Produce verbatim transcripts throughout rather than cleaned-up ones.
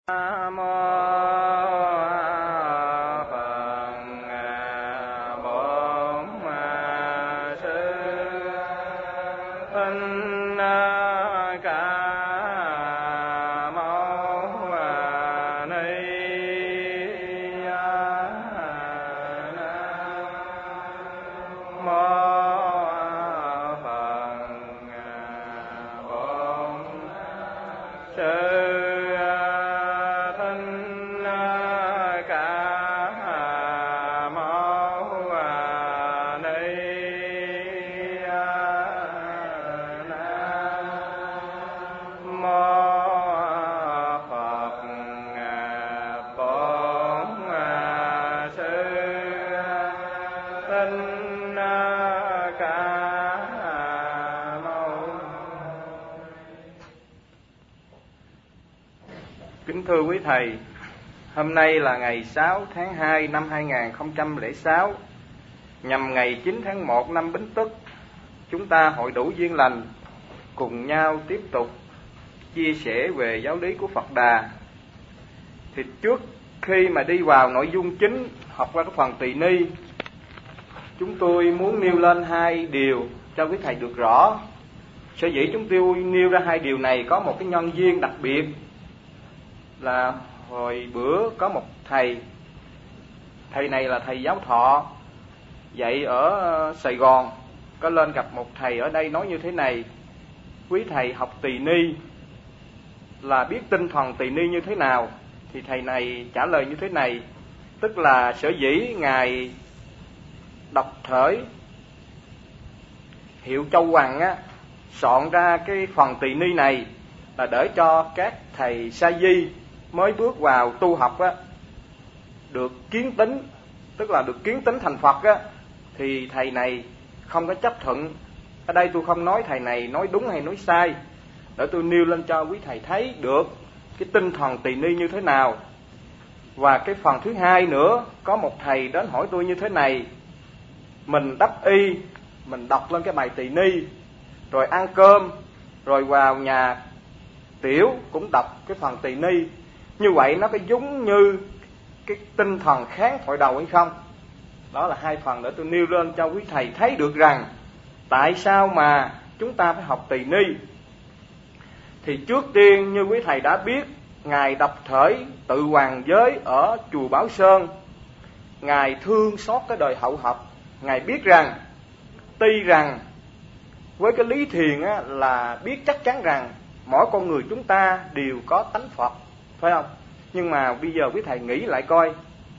Nam mô Thưa quý thầy, hôm nay là ngày sáu tháng hai năm hai nghìn không trăm lẻ sáu, nhằm ngày chín tháng một năm Bính Tuất. Chúng ta hội đủ duyên lành cùng nhau tiếp tục chia sẻ về giáo lý của Phật Đà. Thì trước khi mà đi vào nội dung chính, học qua cái phần tỳ ni, chúng tôi muốn nêu lên hai điều cho quý thầy được rõ. Sở dĩ chúng tôi nêu ra hai điều này có một cái nhân duyên đặc biệt, là hồi bữa có một thầy, thầy này là thầy giáo thọ, dạy ở Sài Gòn, có lên gặp một thầy ở đây nói như thế này: quý thầy học tỳ ni là biết tinh thần tỳ ni như thế nào? Thì thầy này trả lời như thế này, tức là sở dĩ ngài đọc thởi Hiệu Châu Hoằng á soạn ra cái phần tỳ ni này là để cho các thầy sa di mới bước vào tu học á được kiến tín, tức là được kiến tín thành Phật á, thì thầy này không có chấp thuận. Ở đây tôi không nói thầy này nói đúng hay nói sai, để tôi nêu lên cho quý thầy thấy được cái tinh thần tỳ ni như thế nào. Và cái phần thứ hai nữa, có một thầy đến hỏi tôi như thế này: mình đắp y, mình đọc lên cái bài tỳ ni, rồi ăn cơm, rồi vào nhà tiểu cũng đọc cái phần tỳ ni, như vậy nó có giống như cái tinh thần kháng thoại đầu hay không? Đó là hai phần để tôi nêu lên cho quý thầy thấy được rằng tại sao mà chúng ta phải học tỳ ni. Thì trước tiên như quý thầy đã biết, ngài đọc thởi Tự Hoàng Giới ở chùa Bảo Sơn, ngài thương xót cái đời hậu học. Ngài biết rằng tuy rằng với cái lý thiền á, là biết chắc chắn rằng mỗi con người chúng ta đều có tánh Phật, phải không? Nhưng mà bây giờ quý thầy nghĩ lại coi,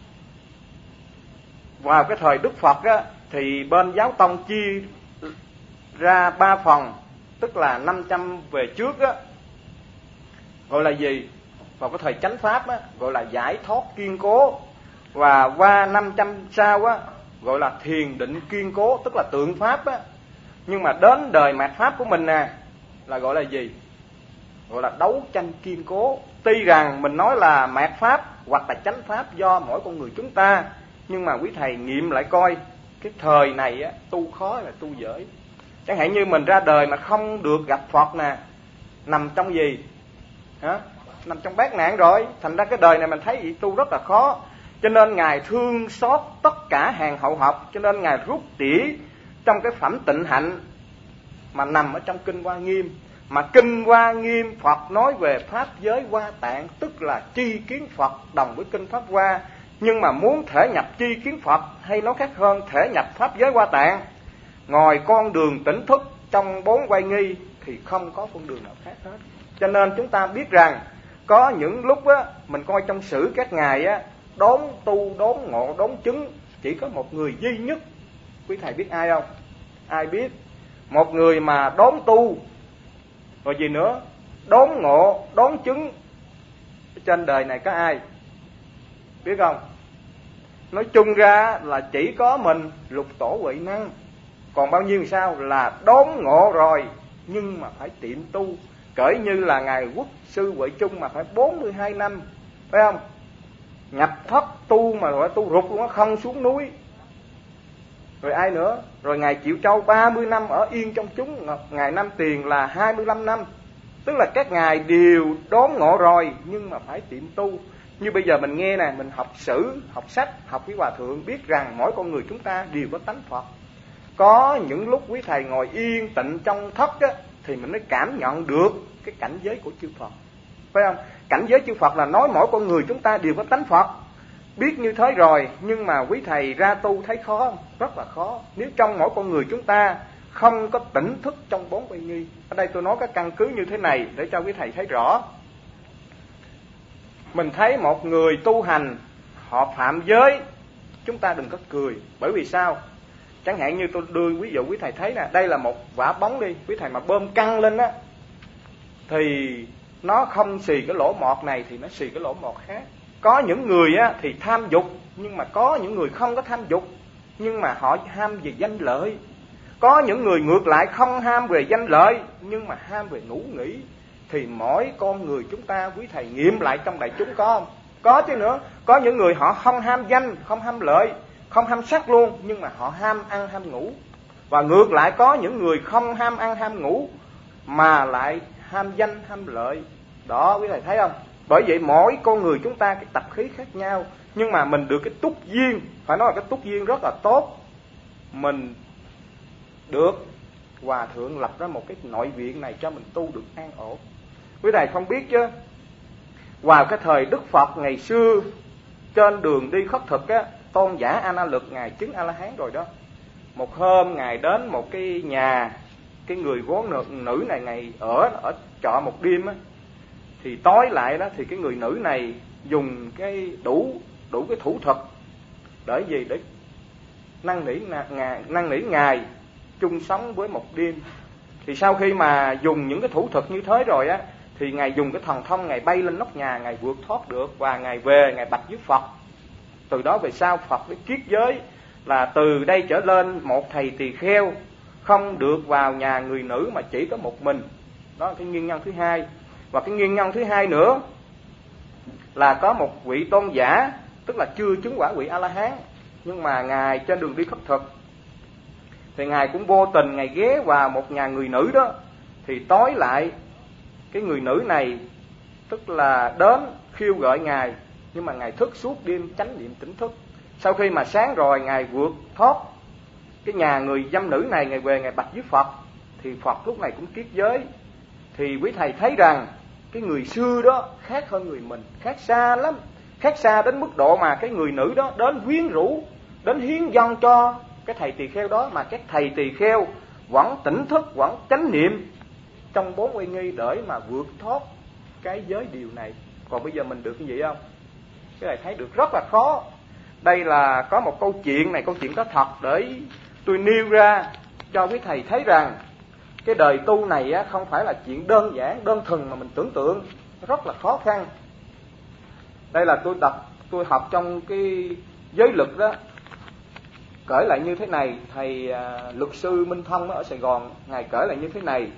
vào cái thời Đức Phật á, thì bên giáo tông chia ra ba phần, tức là năm trăm về trước á, gọi là gì? Vào cái thời chánh pháp á, gọi là giải thoát kiên cố. Và qua năm trăm sau á, gọi là thiền định kiên cố, tức là tượng pháp á. Nhưng mà đến đời mạt pháp của mình nè, là gọi là gì? Gọi là đấu tranh kiên cố. Tuy rằng mình nói là mạt pháp hoặc là chánh pháp do mỗi con người chúng ta, nhưng mà quý thầy nghiệm lại coi, cái thời này á, tu khó là tu dễ. Chẳng hạn như mình ra đời mà không được gặp Phật nè, nằm trong gì? Hả? Nằm trong bát nạn rồi. Thành ra cái đời này mình thấy vậy tu rất là khó. Cho nên ngài thương xót tất cả hàng hậu học, cho nên ngài rút tỉa trong cái phẩm tịnh hạnh mà nằm ở trong kinh Hoa Nghiêm. Mà kinh Hoa Nghiêm Phật nói về pháp giới Hoa Tạng, tức là tri kiến Phật đồng với kinh Pháp Hoa. Nhưng mà muốn thể nhập tri kiến Phật, hay nói khác hơn, thể nhập pháp giới Hoa Tạng, ngoài con đường tỉnh thức trong bốn oai nghi thì không có con đường nào khác hết. Cho nên chúng ta biết rằng có những lúc á, mình coi trong sử các ngài á, đốn tu, đốn ngộ, đốn chứng, chỉ có một người duy nhất. Quý thầy biết ai không? Ai biết? Một người mà đốn tu, rồi gì nữa? Đốn ngộ, đốn chứng. Trên đời này có ai? Biết không? Nói chung ra là chỉ có mình Lục Tổ Huệ Năng. Còn bao nhiêu sao là đốn ngộ rồi, nhưng mà phải tiệm tu. Cỡ như là ngài Quốc sư Huệ Trung mà phải bốn mươi hai năm, phải không? Nhập thất tu mà gọi tu rụt luôn, không xuống núi. Rồi ai nữa? Rồi ngài Triệu Châu ba mươi năm ở yên trong chúng, ngài Nam Tiền là hai mươi lăm năm. Tức là các ngài đều đốn ngộ rồi, nhưng mà phải tiệm tu. Như bây giờ mình nghe nè, mình học sử, học sách, học với Hòa Thượng, biết rằng mỗi con người chúng ta đều có tánh Phật. Có những lúc quý thầy ngồi yên tịnh trong thất á, thì mình mới cảm nhận được cái cảnh giới của chư Phật, phải không? Cảnh giới chư Phật là nói mỗi con người chúng ta đều có tánh Phật. Biết như thế rồi, nhưng mà quý thầy ra tu thấy khó không? Rất là khó. Nếu trong mỗi con người chúng ta không có tỉnh thức trong bốn uy nghi. Ở đây tôi nói các căn cứ như thế này để cho quý thầy thấy rõ. Mình thấy một người tu hành họ phạm giới, chúng ta đừng có cười. Bởi vì sao? Chẳng hạn như tôi đưa ví dụ quý thầy thấy nè, đây là một quả bóng đi, quý thầy mà bơm căng lên á, thì nó không xì cái lỗ mọt này thì nó xì cái lỗ mọt khác. Có những người á thì tham dục, nhưng mà có những người không có tham dục, nhưng mà họ ham về danh lợi. Có những người ngược lại không ham về danh lợi, nhưng mà ham về ngủ nghỉ. Thì mỗi con người chúng ta, quý thầy nghiệm lại trong đại chúng có không? Có chứ nữa. Có những người họ không ham danh, không ham lợi, không ham sắc luôn, nhưng mà họ ham ăn ham ngủ. Và ngược lại có những người không ham ăn ham ngủ, mà lại ham danh ham lợi. Đó, quý thầy thấy không? Bởi vậy mỗi con người chúng ta cái tập khí khác nhau, nhưng mà mình được cái túc duyên, phải nói là cái túc duyên rất là tốt. Mình được Hòa Thượng lập ra một cái nội viện này cho mình tu được an ổn. Quý thầy không biết chứ, vào cái thời Đức Phật ngày xưa, trên đường đi khất thực á, tôn giả A Na Lực ngài chứng A La Hán rồi đó. Một hôm ngài đến một cái nhà, cái người gố nữ, nữ này ngài ở ở trọ một đêm á, thì tối lại đó thì cái người nữ này dùng cái đủ đủ cái thủ thuật để gì, để năn nỉ năn nỉ ngài chung sống với một đêm. Thì sau khi mà dùng những cái thủ thuật như thế rồi á, thì ngài dùng cái thần thông, ngài bay lên nóc nhà, ngài vượt thoát được, và ngài về ngài bạch với Phật. Từ đó về sau Phật mới kiết giới là từ đây trở lên một thầy tỳ kheo không được vào nhà người nữ mà chỉ có một mình. Đó là cái nguyên nhân thứ hai. Và cái nguyên nhân thứ hai nữa là có một vị tôn giả, tức là chưa chứng quả vị A La Hán, nhưng mà ngài trên đường đi khất thực thì ngài cũng vô tình ngài ghé vào một nhà người nữ đó. Thì tối lại cái người nữ này tức là đến khiêu gợi ngài, nhưng mà ngài thức suốt đêm chánh niệm tỉnh thức. Sau khi mà sáng rồi ngài vượt thoát cái nhà người dâm nữ này, ngài về ngài bạch với Phật, thì Phật lúc này cũng kiết giới. Thì quý thầy thấy rằng cái người xưa đó khác hơn người mình, khác xa lắm, khác xa đến mức độ mà cái người nữ đó đến quyến rũ, đến hiến dâng cho cái thầy tỳ kheo đó, mà các thầy tỳ kheo vẫn tỉnh thức, vẫn chánh niệm trong bốn uy nghi để mà vượt thoát cái giới điều này. Còn bây giờ mình được cái gì không? Cái này thấy được rất là khó. Đây là có một câu chuyện này, câu chuyện có thật, để tôi nêu ra cho quý thầy thấy rằng cái đời tu này á, không phải là chuyện đơn giản, đơn thuần mà mình tưởng tượng, rất là khó khăn. Đây là tôi đọc, tôi học trong cái giới luật đó, kể lại như thế này. Thầy à, luật sư Minh Thông ở Sài Gòn, ngài kể lại như thế này,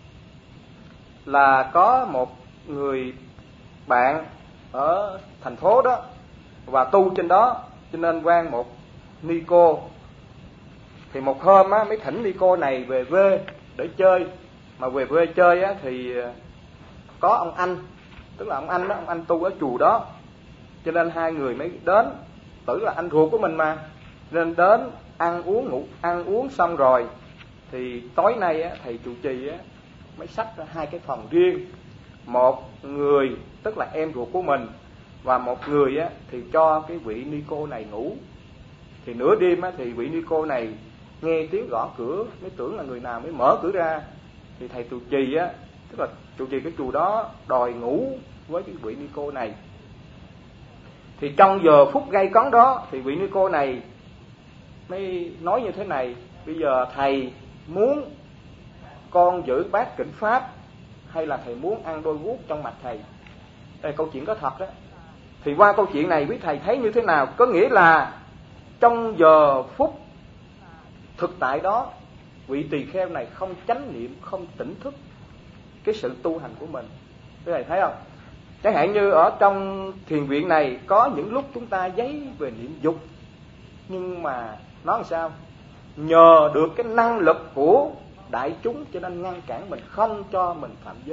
là có một người bạn ở thành phố đó và tu trên đó, cho nên quan một ni cô. Thì một hôm á, mới thỉnh ni cô này về quê để chơi. Mà về quê chơi á, thì có ông anh, tức là ông anh đó, ông anh tu ở chùa đó, cho nên hai người mới đến, tử là anh ruột của mình mà, nên đến ăn uống ngủ ăn uống xong rồi thì tối nay á, thầy trụ trì á, mới xách ra hai cái phòng riêng. Một người tức là em ruột của mình, và một người á, thì cho cái vị ni cô này ngủ. Thì nửa đêm á, thì vị ni cô này nghe tiếng gõ cửa, mới tưởng là người nào, mới mở cửa ra. Thì thầy trụ trì á, tức là trụ trì cái chùa đó, đòi ngủ với cái vị ni cô này. Thì trong giờ phút gay cấn đó, thì vị ni cô này mới nói như thế này: bây giờ thầy muốn con giữ bát kỉnh pháp, hay là thầy muốn ăn đôi guốc trong mặt thầy? Đây là câu chuyện có thật đó. Thì qua câu chuyện này quý thầy thấy như thế nào? Có nghĩa là trong giờ phút thực tại đó, vị tỳ kheo này không chánh niệm, không tỉnh thức cái sự tu hành của mình. Quý thầy thấy không? Chẳng hạn như ở trong thiền viện này, có những lúc chúng ta giấy về niệm dục, nhưng mà nói làm sao? Nhờ được cái năng lực của đại chúng cho nên ngăn cản mình, không cho mình phạm giới.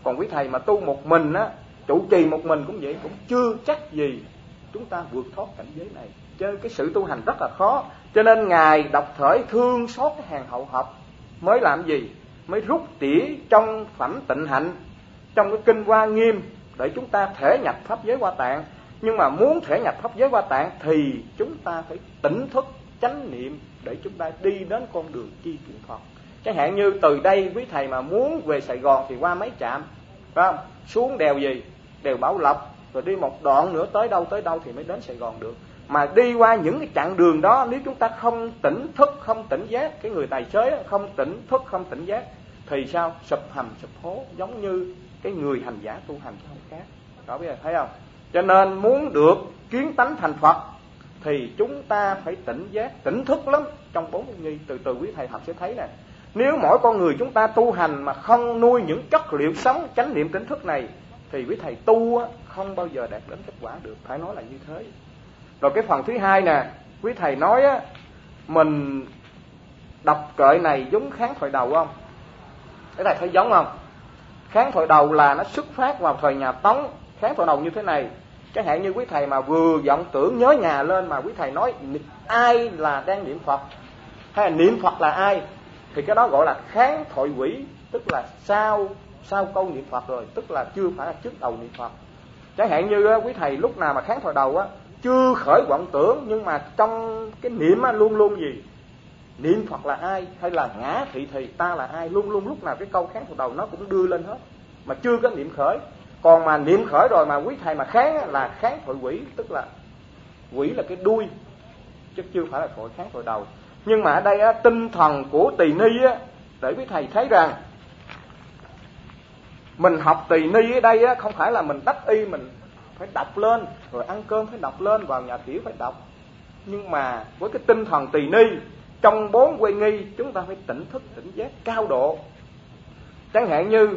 Còn quý thầy mà tu một mình á, trụ trì một mình cũng vậy, cũng chưa chắc gì chúng ta vượt thoát cảnh giới này. Cho nên cái sự tu hành rất là khó. Cho nên Ngài đọc thởi thương xót cái hàng hậu học, mới làm gì? Mới rút tỉa trong phẩm tịnh hạnh, trong cái kinh Hoa Nghiêm, để chúng ta thể nhập pháp giới Hoa Tạng. Nhưng mà muốn thể nhập pháp giới Hoa Tạng thì chúng ta phải tỉnh thức chánh niệm để chúng ta đi đến con đường chi kiến Phật. Chẳng hạn như từ đây quý thầy mà muốn về Sài Gòn thì qua mấy trạm, phải không? Xuống đèo gì? Đèo Bảo Lộc, rồi đi một đoạn nữa tới đâu tới đâu thì mới đến Sài Gòn được. Mà đi qua những cái chặng đường đó, nếu chúng ta không tỉnh thức, không tỉnh giác, cái người tài xế không tỉnh thức, không tỉnh giác, thì sao? Sụp hầm sụp hố, giống như cái người hành giả tu hành chứ không khác. Đó bây giờ thấy không? Cho nên muốn được kiến tánh thành Phật thì chúng ta phải tỉnh giác, tỉnh thức lắm. Trong bốn cái nghi, từ từ quý thầy học sẽ thấy nè. Nếu mỗi con người chúng ta tu hành mà không nuôi những chất liệu sống chánh niệm tỉnh thức này, thì quý thầy tu không bao giờ đạt đến kết quả được. Phải nói là như thế. Rồi cái phần thứ hai nè, quý thầy nói á, mình đọc kệ này giống Kháng Thoại Đầu không? Cái này thấy giống không? Kháng Thoại Đầu là nó xuất phát vào thời nhà Tống. Kháng Thoại Đầu như thế này, chẳng hạn như quý thầy mà vừa vọng tưởng nhớ nhà lên mà quý thầy nói ai là đang niệm Phật, hay là niệm Phật là ai, thì cái đó gọi là kháng thoại quỷ, tức là sau sau câu niệm Phật rồi, tức là chưa phải là trước đầu niệm Phật. Chẳng hạn như quý thầy lúc nào mà kháng thoại đầu á, chưa khởi vọng tưởng, nhưng mà trong cái niệm á, luôn luôn gì? Niệm Phật là ai, hay là ngã thị thì ta là ai, luôn luôn lúc nào cái câu kháng thoại đầu nó cũng đưa lên hết, mà chưa có niệm khởi. Còn mà niệm khởi rồi mà quý thầy mà kháng á, là kháng thoại quỷ, tức là quỷ là cái đuôi, chứ chưa phải là thoại kháng thoại đầu. Nhưng mà ở đây á, tinh thần của tỳ ni á, để quý thầy thấy rằng mình học tỳ ni ở đây á, không phải là mình đắc y mình phải đọc lên, rồi ăn cơm phải đọc lên, vào nhà tiểu phải đọc. Nhưng mà với cái tinh thần tỳ ni, trong bốn quay nghi chúng ta phải tỉnh thức tỉnh giác cao độ. Chẳng hạn như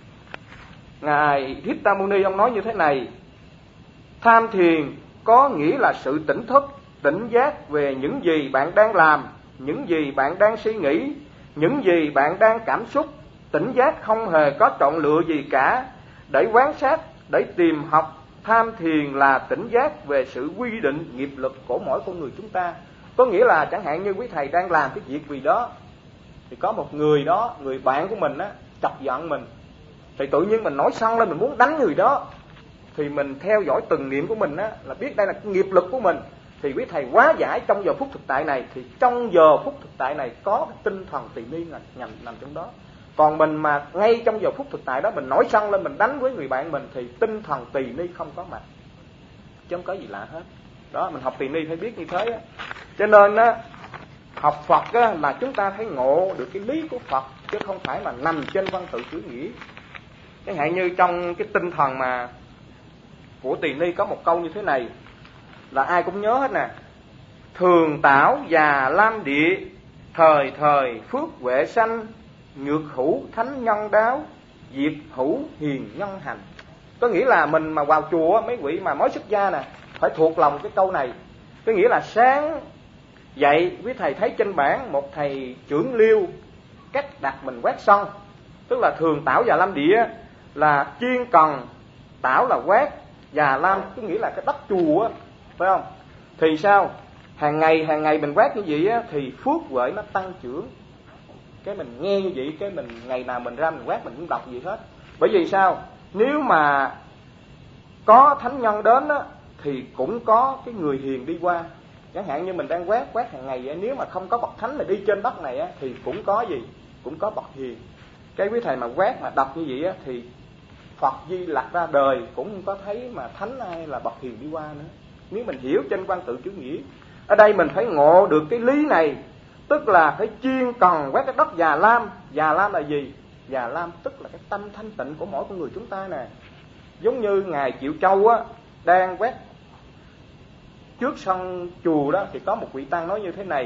Ngài Hitta Muni ông nói như thế này: tham thiền có nghĩa là sự tỉnh thức, tỉnh giác về những gì bạn đang làm, những gì bạn đang suy nghĩ, những gì bạn đang cảm xúc. Tỉnh giác không hề có chọn lựa gì cả, để quan sát, để tìm học. Tham thiền là tỉnh giác về sự quy định nghiệp lực của mỗi con người chúng ta. Có nghĩa là chẳng hạn như quý thầy đang làm cái việc gì đó, thì có một người đó, người bạn của mình á, chọc giận mình, thì tự nhiên mình nổi sân lên, mình muốn đánh người đó, thì mình theo dõi từng niệm của mình á, là biết đây là cái nghiệp lực của mình, thì quý thầy hóa giải trong giờ phút thực tại này. Thì trong giờ phút thực tại này có cái tinh thần tỳ ni là nằm, nằm trong đó. Còn mình mà ngay trong giờ phút thực tại đó mình nổi sân lên, mình đánh với người bạn mình, thì tinh thần tỳ ni không có mặt, chứ không có gì lạ hết. Đó, mình học tỳ ni phải biết như thế á. Cho nên á, học Phật á, là chúng ta phải ngộ được cái lý của Phật, chứ không phải mà nằm trên văn tự chữ nghĩa. Chẳng hạn như trong cái tinh thần mà của tỳ ni có một câu như thế này, là ai cũng nhớ hết nè: thường tảo già lam địa, thời thời phước huệ sanh, nhược hữu thánh nhân đáo, diệt hữu hiền nhân hành. Có nghĩa là mình mà vào chùa, mấy vị mà mới xuất gia nè, phải thuộc lòng cái câu này. Có nghĩa là sáng dậy quý thầy thấy trên bảng một thầy trưởng liêu cách đặt mình quét sân, tức là thường tảo già lam địa là chuyên cần, tảo là quét, già lam có nghĩa là cái đất chùa á, phải không? Thì sao? Hàng ngày hàng ngày mình quét như vậy á, thì phước huệ nó tăng trưởng. Cái mình nghe như vậy, cái mình ngày nào mình ra mình quét mình cũng đọc gì hết. Bởi vì sao? Nếu mà có thánh nhân đến á, thì cũng có cái người hiền đi qua. Chẳng hạn như mình đang quét quét hàng ngày vậy, nếu mà không có bậc thánh là đi trên đất này á, thì cũng có gì? Cũng có bậc hiền. Cái quý thầy mà quét mà đọc như vậy á, thì Phật Di Lặc ra đời cũng không có thấy mà thánh ai là bậc hiền đi qua nữa, nếu mình hiểu trên văn tự chữ nghĩa. Ở đây mình phải ngộ được cái lý này, tức là phải chuyên cần quét cái đất già lam. Già lam là gì? Già lam tức là cái tâm thanh tịnh của mỗi con người chúng ta nè. Giống như Ngài Triệu Châu á, đang quét trước sân chùa đó, thì có một vị tăng nói như thế này: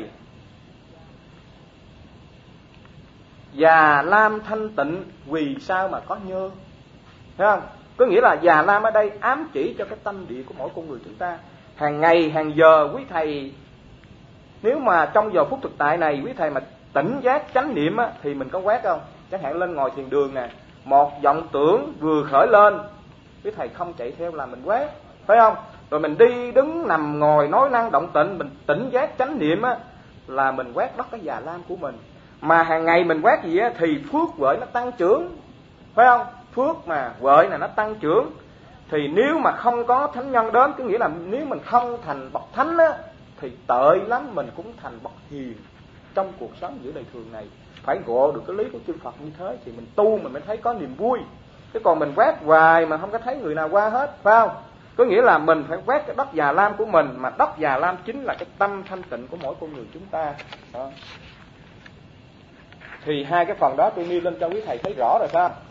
già lam thanh tịnh vì sao mà có nhơ. Thấy không? Có nghĩa là già lam ở đây ám chỉ cho cái tâm địa của mỗi con người chúng ta. Hàng ngày hàng giờ quý thầy, nếu mà trong giờ phút thực tại này quý thầy mà tỉnh giác chánh niệm á, thì mình có quét không? Chẳng hạn lên ngồi thiền đường nè, một vọng tưởng vừa khởi lên, quý thầy không chạy theo là mình quét, phải không? Rồi mình đi đứng nằm ngồi nói năng động tịnh, mình tỉnh giác chánh niệm á, là mình quét đất cái già lam của mình. Mà hàng ngày mình quét gì á thì phước huệ nó tăng trưởng, phải không? Phước mà huệ này nó tăng trưởng. Thì nếu mà không có thánh nhân đến, có nghĩa là nếu mình không thành bậc thánh á, thì tệ lắm mình cũng thành bậc hiền trong cuộc sống giữa đời thường này. Phải ngộ được cái lý của chư Phật như thế thì mình tu mình mới thấy có niềm vui. Chứ còn mình quét hoài mà không có thấy người nào qua hết, phải không? Có nghĩa là mình phải quét cái đất già lam của mình, mà đất già lam chính là cái tâm thanh tịnh của mỗi con người chúng ta. Đó. Thì hai cái phần đó tôi nêu lên cho quý thầy thấy rõ rồi sao?